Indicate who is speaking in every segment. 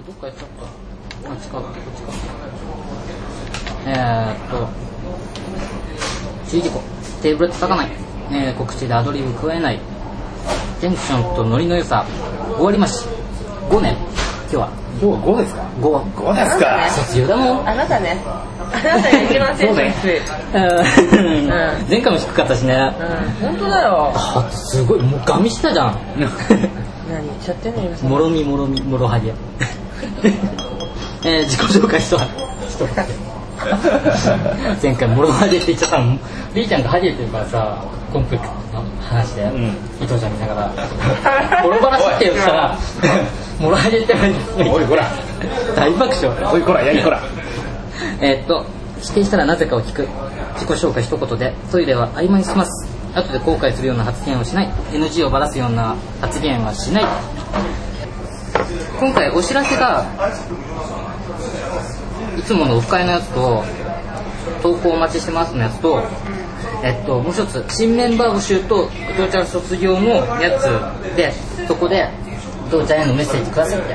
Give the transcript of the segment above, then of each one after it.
Speaker 1: どっかやっちゃった。あ、近く、こっちか。注意事項。テーブル叩かない。告知でアドリブ加えない。テンションとノリの良さ。終わりまし。5年。今日は
Speaker 2: 5ですか。5ですか。
Speaker 1: 卒業だもん。
Speaker 3: あなたね。あなた一番テンション低い。
Speaker 1: 前回も低かったしね。
Speaker 3: 本当だよ。
Speaker 1: あ、すごい、もうガミしたじゃん。
Speaker 3: 何言っちゃってんの今さ。
Speaker 1: もろはげ。自己紹介しと前回もろはげって言っちゃったの。りーちゃんがハゲてるからさ、コンプレックスの話で、伊藤ちゃん見ながらもろ話って言ったらもろはげって言われて、
Speaker 2: おいこら
Speaker 1: 大爆笑。
Speaker 2: おいこらやりこら。
Speaker 1: 否定したらなぜかを聞く。自己紹介一言でトイレは曖昧にします。後で後悔するような発言をしない。 NG をばらすような発言はしない。今回お知らせがいつものオフ会のやつと投稿お待ちしてますのやつと、もう一つ新メンバー募集と伊藤ちゃん卒業のやつで、そこで伊藤ちゃんへのメッセージくださいって、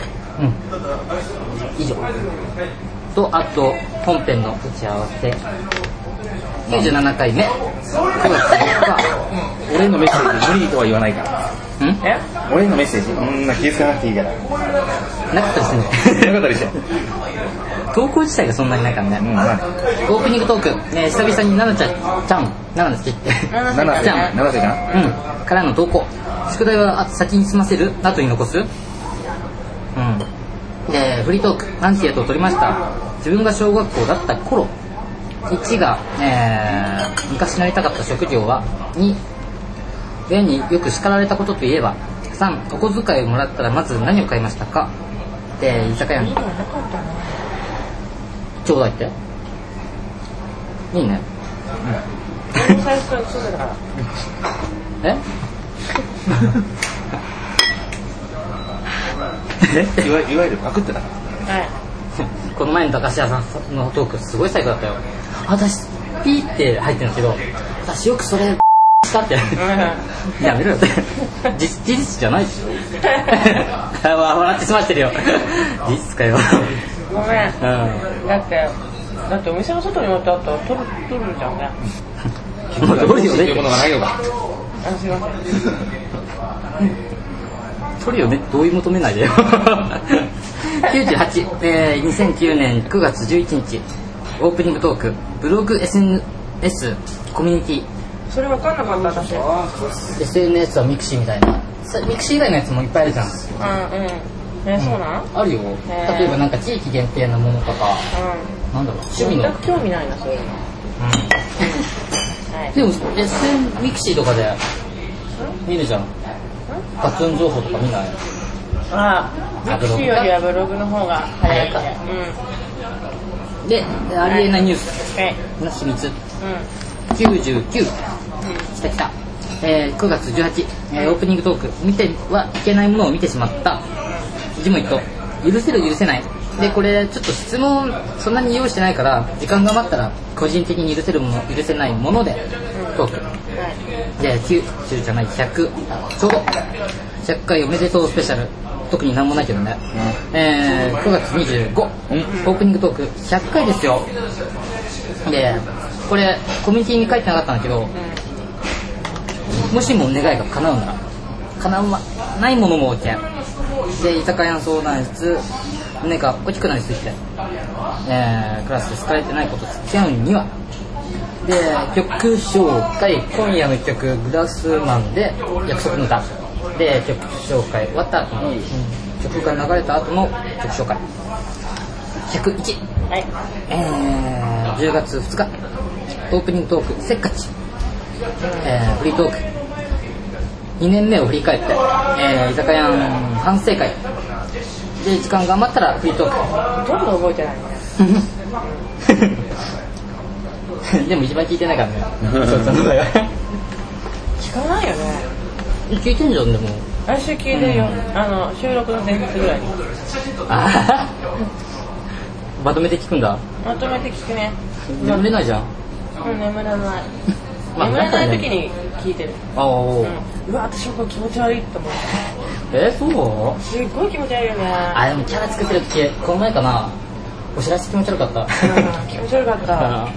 Speaker 1: 以上と、あと本編の打ち合わせ97回目9月4日。
Speaker 2: 俺のメッセージ無理とは言わないから。俺のメッセージ気づかなくていいから。
Speaker 1: なかったですね。
Speaker 2: なかったでしょ。
Speaker 1: 投稿自体がそんなにないからね。オープニングトーク、久々にななちゃんななですっけ
Speaker 2: 七瀬ちゃん
Speaker 1: からの投稿。宿題は先に済ませる、後に残す。でフリートーク、アンケートを取りました。自分が小学校だった頃。1が、昔なりたかった職業は。2、親によく叱られたことといえば。3、お小遣いをもらったらまず何を買いましたか。で、居酒屋にちょうだいっていいね。
Speaker 3: 最初にそうだから
Speaker 2: いわゆるパクってたから。
Speaker 3: はい。こ
Speaker 1: の前の高橋屋さんのトークすごい最後だったよ。私ピーって入ってるんですけど、私よくそれしたってやめろよって事実じゃないでしょ笑ってしまってるよ。事実かよ。
Speaker 3: ごめん、だってお店の外に置いてあったら取るじゃんね。
Speaker 1: どういう
Speaker 2: ものがないのか。
Speaker 3: すいません。
Speaker 1: 取るよね、同意求めないでよ。98、2009年9月11日オープニングトーク、ブログ SNS コミュニティ。
Speaker 3: それ分かんなかった私。
Speaker 1: SNS はミクシーみたいな。ミクシー以外のやつもいっぱいあるじゃん。
Speaker 3: そうなん？
Speaker 1: あるよ。例えばなんか地域限定のものとか、なんだろう、趣味の。
Speaker 3: 興味ないなそういうの。
Speaker 1: でも ミクシーとかで見るじゃん。ガツン情報とか見ない？
Speaker 3: ミクシーよりはブログの方が早いか。で、
Speaker 1: ありえないニュースの秘密。99。来た。9月18、オープニングトーク、見てはいけないものを見てしまった。ジモイと許せる許せないで、これちょっと質問そんなに用意してないから時間が余ったら個人的に許せるもの許せないものでトークで、90じゃない100、ちょうど100回おめでとうスペシャル。特になんもないけどね。9月25、オープニングトーク100回ですよ。でこれコミュニティに書いてなかったんだけど、もしも願いが叶うなら、叶わないものも OK で、居酒屋の相談室、胸が大きくなりすぎて、クラスで好かれてないこと付き合うには。で、曲紹介、今夜の一曲グラスマンで約束の歌で、曲紹介終わった後の、曲が流れた後の曲紹介101、10月2日オープニングトークせっかち、フリートーク2年目を振り返って、居酒屋の反省会で、時間頑張ったらフリートーク。
Speaker 3: どんどん覚えてない
Speaker 1: ね。でも一番聞いてないからね。
Speaker 3: 聞かないよね。
Speaker 1: 聞いてんじゃん。でも
Speaker 3: 来週聞いてるよ。収録の前日ぐらいに。
Speaker 1: まとめて聞くんだ。
Speaker 3: まとめて聞くね。
Speaker 1: 眠れないじゃん。
Speaker 3: 眠らない。眠れない時に聞いてる。
Speaker 1: うわ、
Speaker 3: 私も気持ち悪いと思う。
Speaker 1: そう
Speaker 3: すっごい気持ち悪いよね。
Speaker 1: あ、でもキャラ作ってる時この前かな、お知らせ気持ち悪かった
Speaker 3: 気持ち悪かった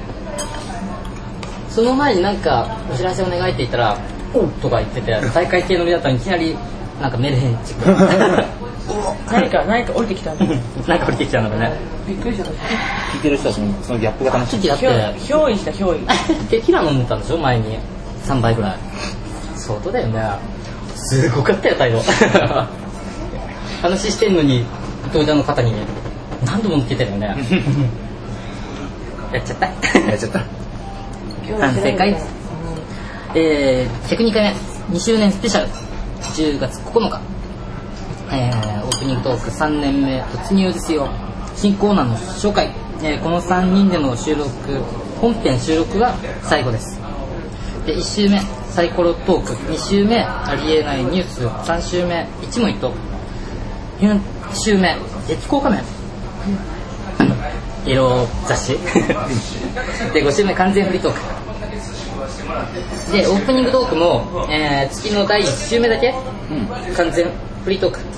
Speaker 1: その前になんかお知らせお願いって言ったらおうとか言ってて、大会系の目だったのにいきなりなんかメルヘンチック
Speaker 3: 何か降りてきたんだ
Speaker 1: なんか降りてきちゃうのがね、
Speaker 3: びっくりした。
Speaker 2: 聞いてる人はそのギャップが楽しい。
Speaker 1: 時だって
Speaker 3: 憑依した憑依
Speaker 1: テキーラ飲んでたんでしょ前に、3杯ぐらい。相当だよね、すごかったよ態度話してんのに伊藤ちゃんの肩に何度も乗っけてるよねやっちゃった反省会、102回目2周年スペシャル10月9日、オープニングトーク3年目突入ですよ。新コーナーの紹介、この3人での収録、本編収録が最後です。で1週目サイコロトーク、2週目ありえないニュース、3週目一問一答、4週目月光仮面色雑誌で5週目完全フリートークで、オープニングトークも、月の第1週目だけ、完全フリートーク。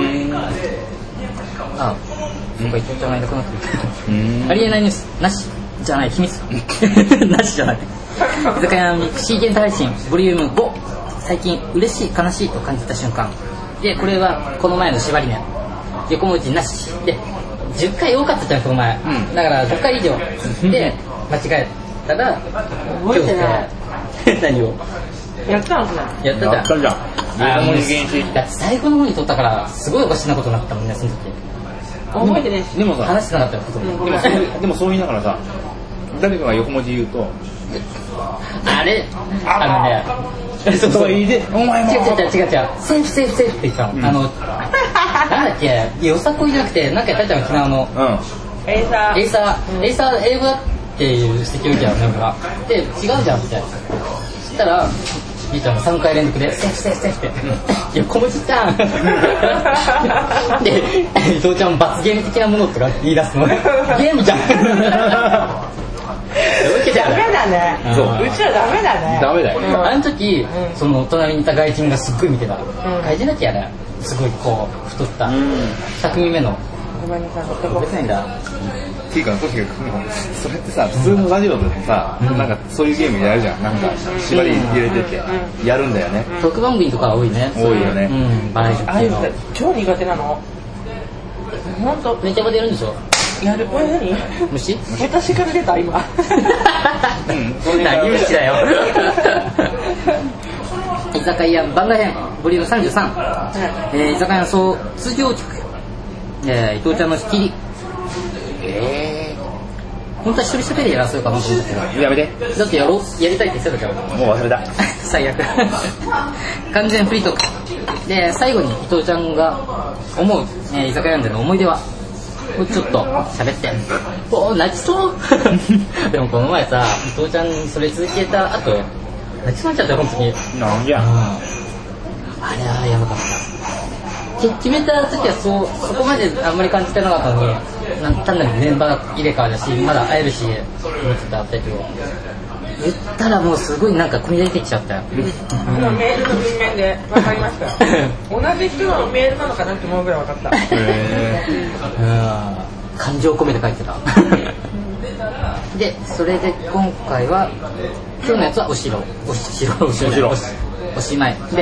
Speaker 1: あ、なんか伊藤ちゃんがいなくなってるありえないニュースなしじゃない、秘密なしじゃない居酒屋のミクシー限定配信ボリューム5、最近嬉しい悲しいと感じた瞬間で、これはこの前の縛りね、横文字なしで10回多かったじゃんこの前、だから10回以上で間違えたら
Speaker 3: 覚えてない
Speaker 1: 何を
Speaker 3: やったのそれ
Speaker 1: やったじゃん。
Speaker 2: やったじゃん。
Speaker 1: だって最後の方に撮ったからすごいおかしなことになったもんね、その時。
Speaker 3: 覚えてないし。
Speaker 2: でもさ、
Speaker 1: 話してなかったよ、ほとんど。
Speaker 2: でもそう言いながらさ、誰かが横文字言うと、
Speaker 1: あれ、そう
Speaker 2: そういいで、お前も。
Speaker 1: 違う、セーフって言ったの。なんだっけ、よさこいじゃなくて、なんかやったじゃん、昨日の。
Speaker 3: エイサ
Speaker 1: ー英語だっていう指摘を受けたの、なんか。で、違うじゃんって。そしたら、みーちゃんが3回連続で、セーフって。横文字じゃんで、伊藤ちゃん罰ゲーム的なものとか言い出すの。ゲームじゃん
Speaker 3: ダメだね。
Speaker 2: そう。
Speaker 3: うちらダメだね。
Speaker 2: ダメだよ。
Speaker 1: あの時、その隣にいた外人がすっごい見てた。外人だっけやね。すごいこう太った2組目の。
Speaker 3: ごめんなさい。
Speaker 1: 別にだ。
Speaker 2: っていうか、とにかくそれってさ、普通のラジオでもさ、なんかそういうゲームやるじゃん。なんか縛り入れててやるんだよね。
Speaker 1: 特番組とか多いね。
Speaker 2: 多いよね。
Speaker 1: バラエティ
Speaker 3: あれ超苦手なの。本当。
Speaker 1: めちゃめちゃやるんでしょ。
Speaker 3: やる。これ何？
Speaker 1: 虫？
Speaker 3: 私から出た今。
Speaker 1: 何虫だよ。居酒屋番外編ボリューム33、居酒屋の卒業曲、伊藤ちゃんの仕切り、本当は一人喋りやらせようかなと思ったけど、
Speaker 2: やめて。
Speaker 1: だってやりたいって言ってたじゃん。
Speaker 2: もう忘れた。
Speaker 1: 最悪完全フリートークで、最後に伊藤ちゃんが思う、居酒屋での思い出はをちょっと喋っておー泣きそうでもこの前さ、伊藤ちゃんにそれ続けた後泣きそうになっちゃったよ、本当に。
Speaker 2: なんじゃ、
Speaker 1: あれはやばかった。決めた時はそこまであんまり感じてなかったのに、単なるメンバー入れ替わりだし、まだ会えるし思ってたけど、言ったらもうすごいなんか込み出てきちゃったよ。
Speaker 3: もうメールの文面で分かりました同じ人のメールなのかなって思うぐらい分かった
Speaker 1: 感情込めて書いてたで、それで今回は今日のやつはおしまいで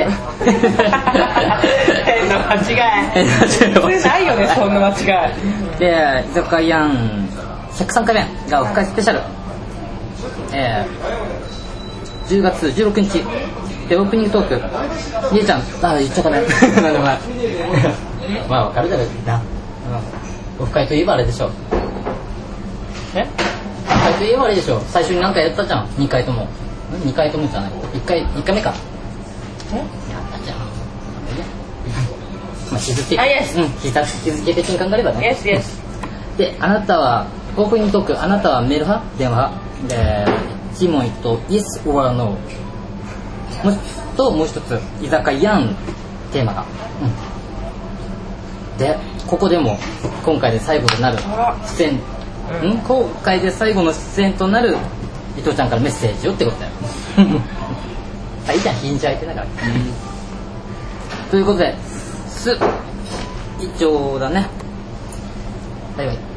Speaker 3: 変な間違いそれないよね、そんな間違い
Speaker 1: で、居酒屋103回目がオフ会スペシャル、10月16日でオープニングトーク、りえちゃん、言っちゃったねなんでもないまあ分かるだろうな、オフ会といえばあれでしょ。オフ会といえばあれでしょ。最初に何かやったじゃん、2回ともじゃない、1回目かやったじゃん。まあ日付的に考えればね。で、あなたはオープニングトーク、あなたはメール派電話派1問一答 Yes or No もう一つ居酒屋んテーマが、で、ここでも今回で最後となる出演、今回で最後の出演となる伊藤ちゃんからメッセージをってことだよいいじゃん、日にち空いてながらということで以上だね。バイバイ。